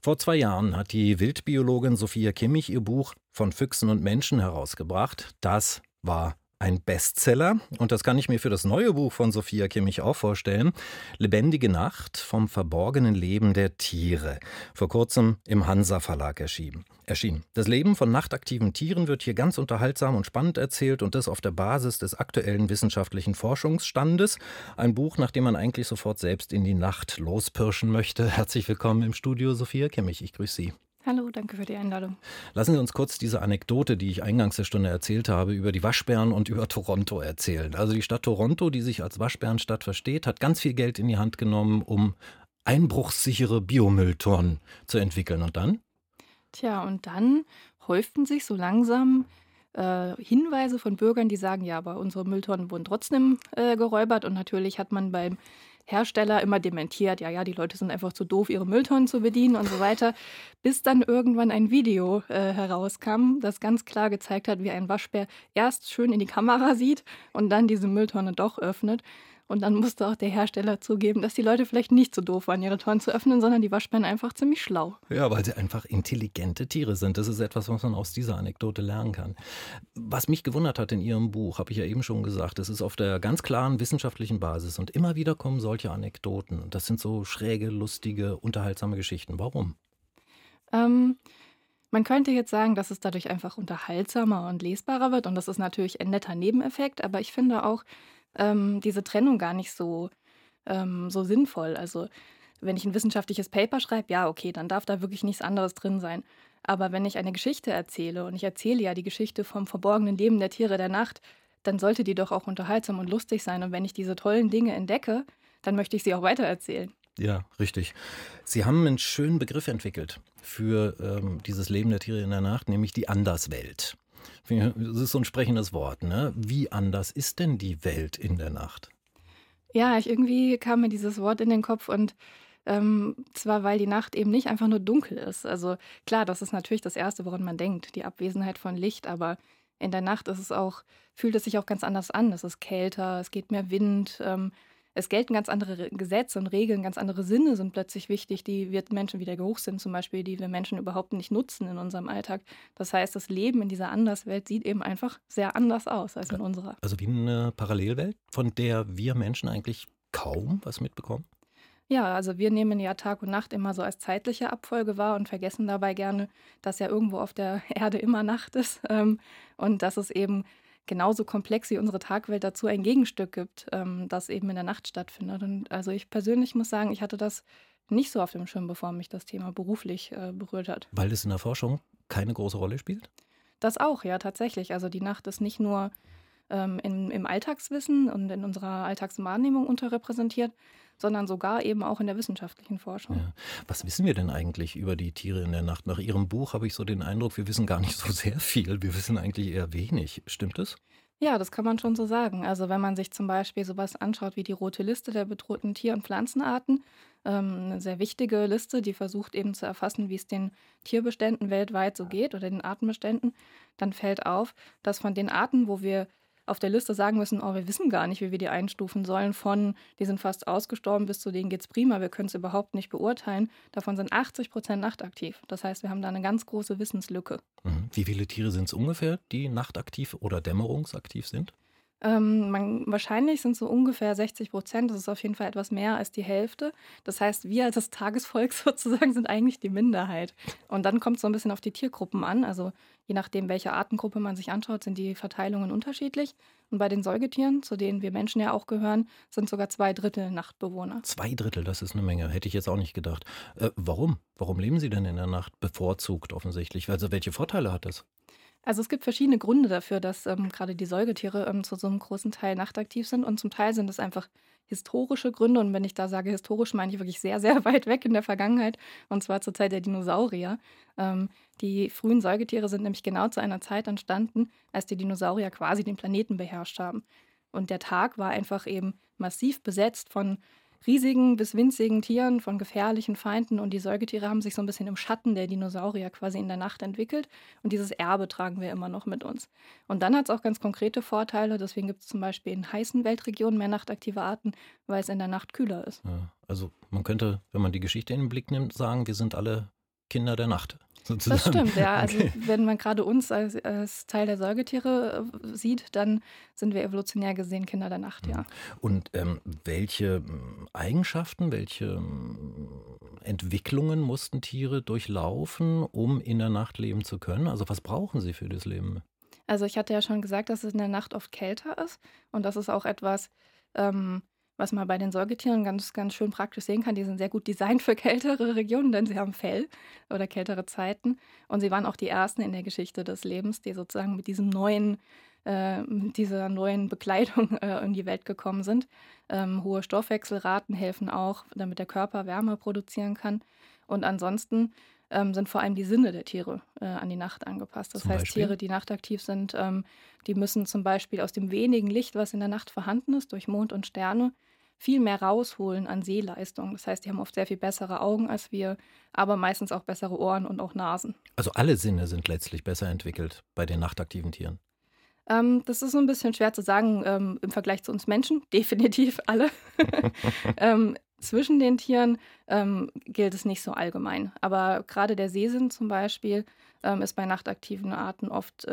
Vor 2 Jahren hat die Wildbiologin Sophia Kimmich ihr Buch Von Füchsen und Menschen herausgebracht. Das war ein Bestseller und das kann ich mir für das neue Buch von Sophia Kimmich auch vorstellen. Lebendige Nacht vom verborgenen Leben der Tiere. Vor kurzem im Hansa Verlag erschienen. Das Leben von nachtaktiven Tieren wird hier ganz unterhaltsam und spannend erzählt und das auf der Basis des aktuellen wissenschaftlichen Forschungsstandes. Ein Buch, nach dem man eigentlich sofort selbst in die Nacht lospirschen möchte. Herzlich willkommen im Studio, Sophia Kimmich. Ich grüße Sie. Hallo, danke für die Einladung. Lassen Sie uns kurz diese Anekdote, die ich eingangs der Stunde erzählt habe, über die Waschbären und über Toronto erzählen. Also die Stadt Toronto, die sich als Waschbärenstadt versteht, hat ganz viel Geld in die Hand genommen, um einbruchssichere Biomülltonnen zu entwickeln. Und dann? Tja, und dann häuften sich so langsam Hinweise von Bürgern, die sagen, ja, aber unsere Mülltonnen wurden trotzdem geräubert. Und natürlich hat man beim Hersteller immer dementiert, ja, ja, die Leute sind einfach zu doof, ihre Mülltonnen zu bedienen und so weiter, bis dann irgendwann ein Video herauskam, das ganz klar gezeigt hat, wie ein Waschbär erst schön in die Kamera sieht und dann diese Mülltonne doch öffnet. Und dann musste auch der Hersteller zugeben, dass die Leute vielleicht nicht so doof waren, ihre Tonnen zu öffnen, sondern die Waschbären einfach ziemlich schlau. Ja, weil sie einfach intelligente Tiere sind. Das ist etwas, was man aus dieser Anekdote lernen kann. Was mich gewundert hat in Ihrem Buch, habe ich ja eben schon gesagt, es ist auf der ganz klaren wissenschaftlichen Basis und immer wieder kommen solche Anekdoten. Und das sind so schräge, lustige, unterhaltsame Geschichten. Warum? Ähm, Man könnte jetzt sagen, dass es dadurch einfach unterhaltsamer und lesbarer wird und das ist natürlich ein netter Nebeneffekt, aber ich finde auch diese Trennung gar nicht so sinnvoll. Also wenn ich ein wissenschaftliches Paper schreibe, ja, okay, dann darf da wirklich nichts anderes drin sein. Aber wenn ich eine Geschichte erzähle und ich erzähle ja die Geschichte vom verborgenen Leben der Tiere der Nacht, dann sollte die doch auch unterhaltsam und lustig sein. Und wenn ich diese tollen Dinge entdecke, dann möchte ich sie auch weitererzählen. Ja, richtig. Sie haben einen schönen Begriff entwickelt für dieses Leben der Tiere in der Nacht, nämlich die Anderswelt. Das ist so ein sprechendes Wort, ne? Wie anders ist denn die Welt in der Nacht? Ja, irgendwie kam mir dieses Wort in den Kopf und zwar, weil die Nacht eben nicht einfach nur dunkel ist. Also klar, das ist natürlich das Erste, woran man denkt, die Abwesenheit von Licht, aber in der Nacht fühlt es sich auch ganz anders an. Es ist kälter, es geht mehr Wind, es gelten ganz andere Gesetze und Regeln, ganz andere Sinne sind plötzlich wichtig, die wir Menschen wie der Geruchssinn zum Beispiel, die wir Menschen überhaupt nicht nutzen in unserem Alltag. Das heißt, das Leben in dieser Anderswelt sieht eben einfach sehr anders aus als in unserer. Also wie eine Parallelwelt, von der wir Menschen eigentlich kaum was mitbekommen? Ja, also wir nehmen ja Tag und Nacht immer so als zeitliche Abfolge wahr und vergessen dabei gerne, dass ja irgendwo auf der Erde immer Nacht ist und dass es eben genauso komplex wie unsere Tagwelt dazu ein Gegenstück gibt, das eben in der Nacht stattfindet. Und also ich persönlich muss sagen, ich hatte das nicht so auf dem Schirm, bevor mich das Thema beruflich berührt hat. Weil es in der Forschung keine große Rolle spielt? Das auch, ja, tatsächlich. Also die Nacht ist nicht nur im Alltagswissen und in unserer Alltagswahrnehmung unterrepräsentiert, sondern sogar eben auch in der wissenschaftlichen Forschung. Ja. Was wissen wir denn eigentlich über die Tiere in der Nacht? Nach Ihrem Buch habe ich so den Eindruck, wir wissen gar nicht so sehr viel. Wir wissen eigentlich eher wenig. Stimmt es? Ja, das kann man schon so sagen. Also wenn man sich zum Beispiel sowas anschaut wie die Rote Liste der bedrohten Tier- und Pflanzenarten, 'ne sehr wichtige Liste, die versucht eben zu erfassen, wie es den Tierbeständen weltweit so geht oder den Artenbeständen, dann fällt auf, dass von den Arten, wo wir auf der Liste sagen müssen: „Oh, wir wissen gar nicht, wie wir die einstufen sollen“, von „die sind fast ausgestorben“ bis zu „denen geht's prima, wir können es überhaupt nicht beurteilen“, davon sind 80% nachtaktiv. Das heißt, wir haben da eine ganz große Wissenslücke. Mhm. Wie viele Tiere sind es ungefähr, die nachtaktiv oder dämmerungsaktiv sind? Wahrscheinlich sind so ungefähr 60%. Das ist auf jeden Fall etwas mehr als die Hälfte. Das heißt, wir als das Tagesvolk sozusagen sind eigentlich die Minderheit. Und dann kommt es so ein bisschen auf die Tiergruppen an. Also, je nachdem, welche Artengruppe man sich anschaut, sind die Verteilungen unterschiedlich. Und bei den Säugetieren, zu denen wir Menschen ja auch gehören, sind sogar 2 Drittel Nachtbewohner. 2 Drittel, das ist eine Menge. Hätte ich jetzt auch nicht gedacht. Warum? Warum leben Sie denn in der Nacht bevorzugt offensichtlich? Also welche Vorteile hat das? Also, es gibt verschiedene Gründe dafür, dass grade die Säugetiere zu so einem großen Teil nachtaktiv sind und zum Teil sind es einfach historische Gründe und wenn ich da sage historisch, meine ich wirklich sehr, sehr weit weg in der Vergangenheit und zwar zur Zeit der Dinosaurier. Die frühen Säugetiere sind nämlich genau zu einer Zeit entstanden, als die Dinosaurier quasi den Planeten beherrscht haben. Und der Tag war einfach eben massiv besetzt von riesigen bis winzigen Tieren, von gefährlichen Feinden und die Säugetiere haben sich so ein bisschen im Schatten der Dinosaurier quasi in der Nacht entwickelt und dieses Erbe tragen wir immer noch mit uns. Und dann hat es auch ganz konkrete Vorteile, deswegen gibt es zum Beispiel in heißen Weltregionen mehr nachtaktive Arten, weil es in der Nacht kühler ist. Ja, also man könnte, wenn man die Geschichte in den Blick nimmt, sagen, wir sind alle Kinder der Nacht Das sozusagen. stimmt, ja. Also, Okay. wenn man gerade uns als Teil der Säugetiere, sieht, dann sind wir evolutionär gesehen Kinder der Nacht, Mhm. ja. Und, welche, Eigenschaften, welche, Entwicklungen mussten Tiere durchlaufen, um in der Nacht leben zu können? Also, was brauchen sie für das Leben? Also, ich hatte ja schon gesagt, dass es in der Nacht oft kälter ist und das ist auch etwas, ähm, was man bei den Säugetieren ganz, ganz schön praktisch sehen kann. Die sind sehr gut designt für kältere Regionen, denn sie haben Fell oder kältere Zeiten und sie waren auch die Ersten in der Geschichte des Lebens, die sozusagen mit dieser neuen Bekleidung, in die Welt gekommen sind. Hohe Stoffwechselraten helfen auch, damit der Körper Wärme produzieren kann und ansonsten sind vor allem die Sinne der Tiere, an die Nacht angepasst. Das Zum heißt, Beispiel? Tiere, die nachtaktiv sind, die müssen zum Beispiel aus dem wenigen Licht, was in der Nacht vorhanden ist, durch Mond und Sterne, viel mehr rausholen an Sehleistung. Das heißt, die haben oft sehr viel bessere Augen als wir, aber meistens auch bessere Ohren und auch Nasen. Also, alle Sinne sind letztlich besser entwickelt bei den nachtaktiven Tieren? Das ist so ein bisschen schwer zu sagen, im Vergleich zu uns Menschen, definitiv alle. Zwischen den Tieren, gilt es nicht so allgemein. Aber gerade der Sehsinn zum Beispiel, ist bei nachtaktiven Arten oft,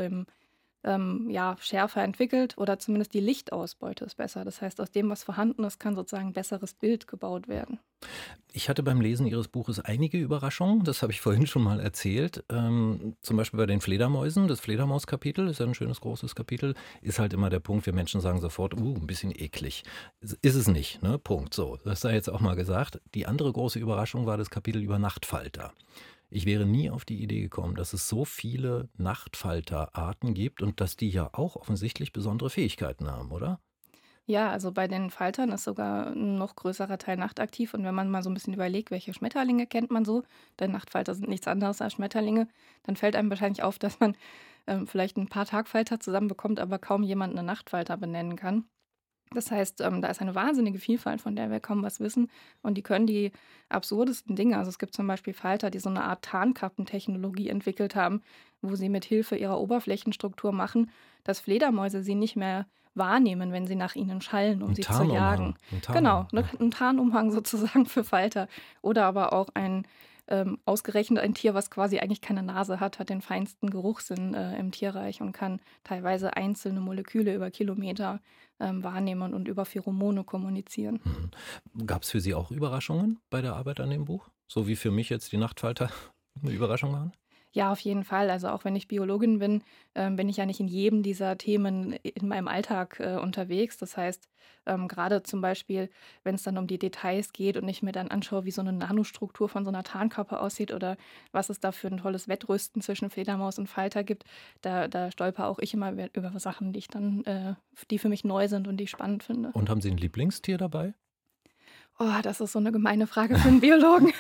ja, schärfer entwickelt oder zumindest die Lichtausbeute ist besser. Das heißt, aus dem, was vorhanden ist, kann sozusagen 'n besseres Bild gebaut werden. Ich hatte beim Lesen Ihres Buches einige Überraschungen, das habe ich vorhin schon mal erzählt. Zum Beispiel bei den Fledermäusen, das Fledermauskapitel ist ja ein schönes großes Kapitel, ist halt immer der Punkt, wir Menschen sagen sofort: ein bisschen eklig.“ Ist es nicht, ne? Punkt. So, das sei jetzt auch mal gesagt. Die andere große Überraschung war das Kapitel über Nachtfalter. Ich wäre nie auf die Idee gekommen, dass es so viele Nachtfalterarten gibt und dass die ja auch offensichtlich besondere Fähigkeiten haben, oder? Ja, also bei den Faltern ist sogar 'n noch größerer Teil nachtaktiv und wenn man mal so ein bisschen überlegt, welche Schmetterlinge kennt man so, denn Nachtfalter sind nichts anderes als Schmetterlinge, dann fällt einem wahrscheinlich auf, dass man, vielleicht ein paar Tagfalter zusammenbekommt, aber kaum jemand 'nen Nachtfalter benennen kann. Das heißt, da ist eine wahnsinnige Vielfalt, von der wir kaum was wissen und die können die absurdesten Dinge. Also, es gibt zum Beispiel Falter, die so eine Art Tarnkappentechnologie entwickelt haben, wo sie mit Hilfe ihrer Oberflächenstruktur machen, dass Fledermäuse sie nicht mehr wahrnehmen, wenn sie nach ihnen schallen, um 'N sie zu jagen. Tarnumhang, 'n Genau, Tarnumhang, ne, ja. 'n Tarnumhang sozusagen für Falter oder aber auch ausgerechnet ein Tier, was quasi eigentlich keine Nase hat, hat den feinsten Geruchssinn, im Tierreich und kann teilweise einzelne Moleküle über Kilometer, wahrnehmen und über Pheromone kommunizieren. Mhm. Gab's für Sie auch Überraschungen bei der Arbeit an dem Buch? So wie für mich jetzt die Nachtfalter 'ne Überraschung waren? Ja, auf jeden Fall. Also auch wenn ich Biologin bin, bin ich ja nicht in jedem dieser Themen in meinem Alltag, unterwegs. Das heißt, grade zum Beispiel, wenn es dann um die Details geht und ich mir dann anschaue, wie so eine Nanostruktur von so einer Tarnkappe aussieht oder was es da für ein tolles Wettrüsten zwischen Fledermaus und Falter gibt, da stolpere auch ich immer über Sachen, die ich dann die für mich neu sind und die ich spannend finde. Und haben Sie 'n Lieblingstier dabei? Oh, das ist so eine gemeine Frage für einen Biologen.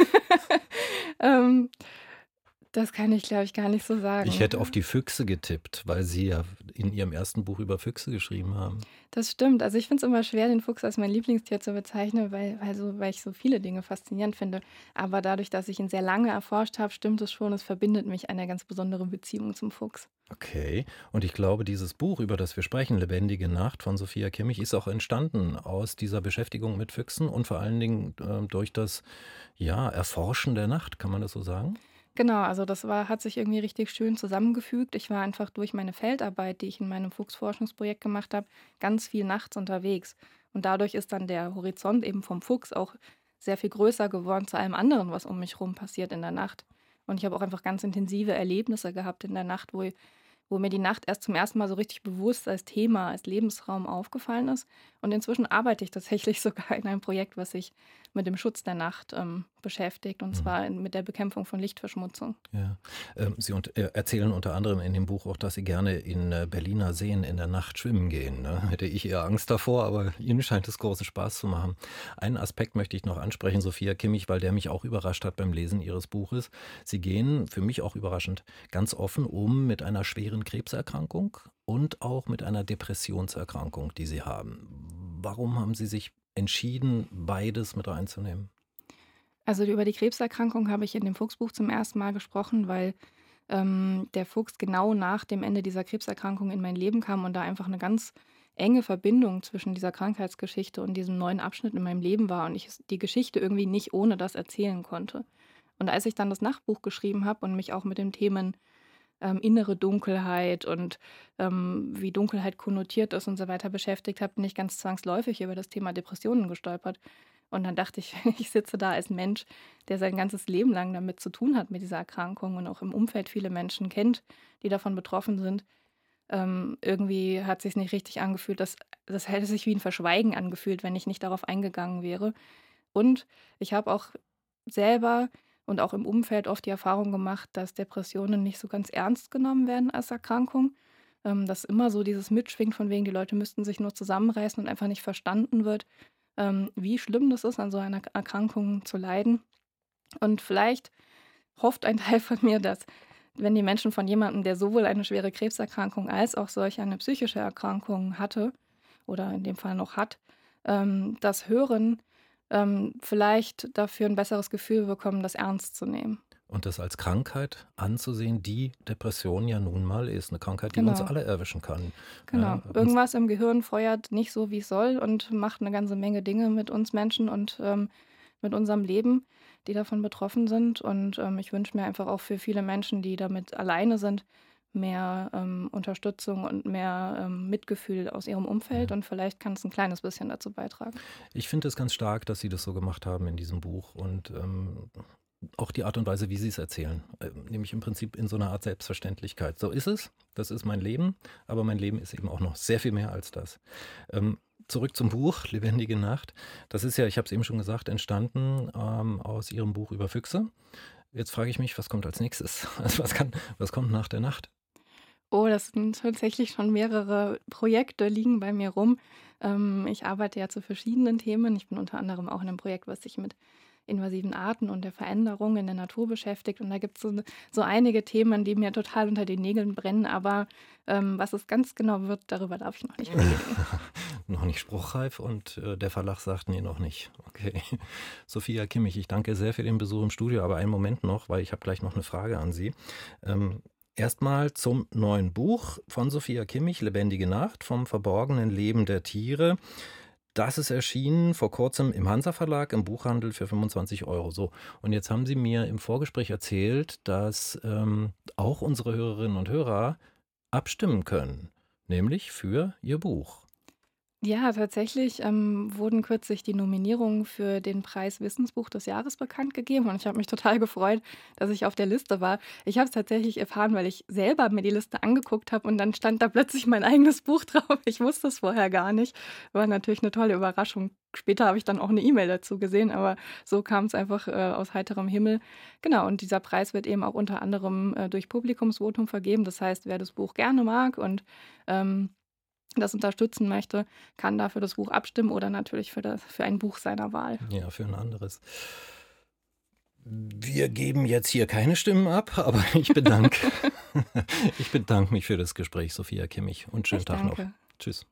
Ähm, das kann ich, glaube ich, gar nicht so Ich hätte auf sagen. die Füchse getippt, weil Sie ja in Ihrem ersten Buch über Füchse geschrieben haben. Das stimmt. Also, ich finde es immer schwer, den Fuchs als mein Lieblingstier zu bezeichnen, weil ich so viele Dinge faszinierend finde. Aber dadurch, dass ich ihn sehr lange erforscht habe, stimmt es schon, es verbindet mich eine ganz besondere Beziehung zum Fuchs. Okay. Und ich glaube, dieses Buch, über das wir sprechen, „Lebendige Nacht“ von Sophia Kimmich, ist auch entstanden aus dieser Beschäftigung mit Füchsen und vor allen Dingen, durch das, ja, Erforschen der Nacht. Kann man das so sagen? Genau, also hat sich irgendwie richtig schön zusammengefügt. Ich war einfach durch meine Feldarbeit, die ich in meinem Fuchsforschungsprojekt gemacht habe, ganz viel nachts unterwegs. Und dadurch ist dann der Horizont eben vom Fuchs auch sehr viel größer geworden zu allem anderen, was um mich rum passiert in der Nacht. Und ich habe auch einfach ganz intensive Erlebnisse gehabt in der Nacht, wo mir die Nacht erst zum ersten Mal so richtig bewusst als Thema, als Lebensraum aufgefallen ist. Und inzwischen arbeite ich tatsächlich sogar in einem Projekt, was sich mit dem Schutz der Nacht, beschäftigt, und Mhm. zwar mit der Bekämpfung von Lichtverschmutzung. Ja. Sie erzählen unter anderem in dem Buch auch, dass Sie gerne in, Berliner Seen in der Nacht schwimmen gehen, ne? Hätte ich eher Angst davor, aber Ihnen scheint es großen Spaß zu machen. Einen Aspekt möchte ich noch ansprechen, Sophia Kimmich, weil der mich auch überrascht hat beim Lesen Ihres Buches. Sie gehen, für mich auch überraschend, ganz offen um mit einer schweren Krebserkrankung und auch mit einer Depressionserkrankung, die Sie haben. Warum haben Sie sich entschieden, beides mit reinzunehmen? Also, über die Krebserkrankung habe ich in dem Fuchsbuch zum ersten Mal gesprochen, weil, der Fuchs genau nach dem Ende dieser Krebserkrankung in mein Leben kam und da einfach eine ganz enge Verbindung zwischen dieser Krankheitsgeschichte und diesem neuen Abschnitt in meinem Leben war und ich die Geschichte irgendwie nicht ohne das erzählen konnte. Und als ich dann das Nachbuch geschrieben habe und mich auch mit den Themen innere Dunkelheit und wie Dunkelheit konnotiert ist und so weiter beschäftigt habe, bin ich ganz zwangsläufig über das Thema Depressionen gestolpert. Und dann dachte ich, ich sitze da als Mensch, der sein ganzes Leben lang damit zu tun hat, mit dieser Erkrankung und auch im Umfeld viele Menschen kennt, die davon betroffen sind. Irgendwie hat sich nicht richtig angefühlt. Das hätte sich wie ein Verschweigen angefühlt, wenn ich nicht darauf eingegangen wäre. Und ich habe auch selber und auch im Umfeld oft die Erfahrung gemacht, dass Depressionen nicht so ganz ernst genommen werden als Erkrankung. Dass immer so dieses mitschwingt von wegen, die Leute müssten sich nur zusammenreißen und einfach nicht verstanden wird, wie schlimm das ist, an so einer Erkrankung zu leiden. Und vielleicht hofft ein Teil von mir, dass wenn die Menschen von jemandem, der sowohl eine schwere Krebserkrankung als auch solch eine psychische Erkrankung hatte oder in dem Fall noch hat, das hören, vielleicht dafür ein besseres Gefühl bekommen, das ernst zu nehmen. Und das als Krankheit anzusehen, die Depression ja nun mal ist. Eine Krankheit, die uns Genau, alle erwischen kann. genau. Ja, Irgendwas im Gehirn feuert nicht so, wie es soll und macht eine ganze Menge Dinge mit uns Menschen und, mit unserem Leben, die davon betroffen sind. Und, ich wünsche mir einfach auch für viele Menschen, die damit alleine sind, mehr, Unterstützung und mehr, Mitgefühl aus ihrem Umfeld ja. und vielleicht kann es ein kleines bisschen dazu beitragen. Ich finde es ganz stark, dass Sie das so gemacht haben in diesem Buch und auch die Art und Weise, wie Sie es erzählen, nämlich im Prinzip in so einer Art Selbstverständlichkeit. So ist es, das ist mein Leben, aber mein Leben ist eben auch noch sehr viel mehr als das. Ähm, Zurück zum Buch Lebendige Nacht. Das ist ja, ich habe es eben schon gesagt, entstanden aus Ihrem Buch über Füchse. Jetzt frage ich mich, was kommt als nächstes? Also was kommt nach der Nacht? Oh, das sind tatsächlich schon mehrere Projekte liegen bei mir rum. Ich arbeite ja zu verschiedenen Themen. Ich bin unter anderem auch in einem Projekt, was sich mit invasiven Arten und der Veränderung in der Natur beschäftigt. Und da gibt es so einige Themen, die mir total unter den Nägeln brennen. Aber was es ganz genau wird, darüber darf ich noch nicht reden. Noch nicht spruchreif und der Verlag sagt, nee, noch nicht. Okay. Sophia Kimmich, ich danke sehr für den Besuch im Studio, aber einen Moment noch, weil ich habe gleich noch eine Frage an Sie. Erstmal zum neuen Buch von Sophia Kimmich, Lebendige Nacht, vom verborgenen Leben der Tiere. Das ist erschienen vor kurzem im Hansa Verlag im Buchhandel für 25 €. So, und jetzt haben Sie mir im Vorgespräch erzählt, dass auch unsere Hörerinnen und Hörer abstimmen können, nämlich für Ihr Buch. Ja, tatsächlich, wurden kürzlich die Nominierungen für den Preis Wissensbuch des Jahres bekannt gegeben und ich habe mich total gefreut, dass ich auf der Liste war. Ich habe es tatsächlich erfahren, weil ich selber mir die Liste angeguckt habe und dann stand da plötzlich mein eigenes Buch drauf. Ich wusste es vorher gar nicht. War natürlich eine tolle Überraschung. Später habe ich dann auch eine E-Mail dazu gesehen, aber so kam es einfach, aus heiterem Himmel. Genau, und dieser Preis wird eben auch unter anderem, durch Publikumsvotum vergeben. Das heißt, wer das Buch gerne mag und, ähm das unterstützen möchte, kann da für das Buch abstimmen oder natürlich für ein Buch seiner Wahl. Ja, für ein anderes. Wir geben jetzt hier keine Stimmen ab, aber ich bedanke mich für das Gespräch, Sophia Kimmich, und schönen Ich Tag noch. danke. Tschüss.